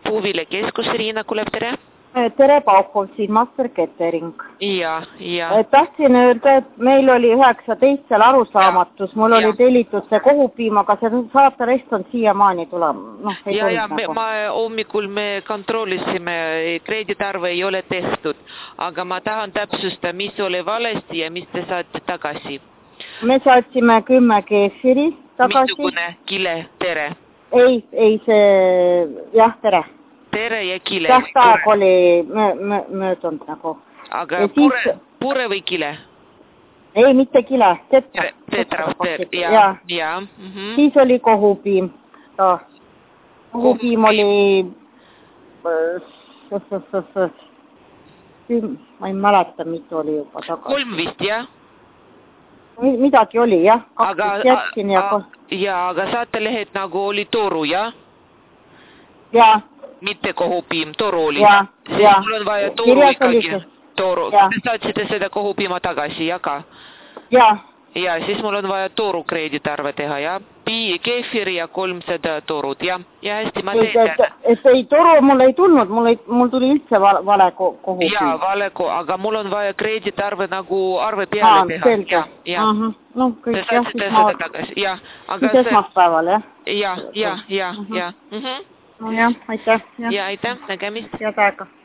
puuviljakeskus, Riina Kulev, tere! Tere, Pauhov, siin Master Kettering. Ja. Tahtsin öelda, et meil oli 19 seal arusaamatus, mul oli tellitud see kohupiim, aga see saaterest on siiamaani tulema. Hommikul me kontrollisime, krediitarve ei ole tehtud, aga ma tahan täpsustada, mis oli valesti ja mis te saate tagasi. Me saatsime 10 keefiri tagasi. Missugune kile, tere? Ei see, jah, tere. Tere ja kile. Tähtaeg oli möödunud nagu. Aga pure või kile? Ei, mitte kile, tetra. Ja. Siis oli kohupiim. Kohupiim oli... Ma ei mäleta, mitu oli juba tagasi. 3 vist, jah? Midagi oli, jah. Aga saatelehed nagu oli toru, jah? Jaa. Mitte kohupiim, toru oli. Ja. Mul on vaja toru ikkagi. Toru. Te saatsite seda kohupiima tagasi, jaga? Ja. Ja, siis mul on vaja toru krediitarve teha, jah? Keefiri ja 300 torud, jah? Ja hästi, ma teen seda. Ei, toru mul ei tulnud, mul tuli üldse vale kohupiim. Jaa, vale, aga mul on vaja krediitarve nagu arve peale teha. Selge. No kõik, jah. Te saatsite seda tagasi, jah. Siis esmaspäeval, jah? Ja. No jah, aitäh. Ja aitäh, nägemist. Head aega.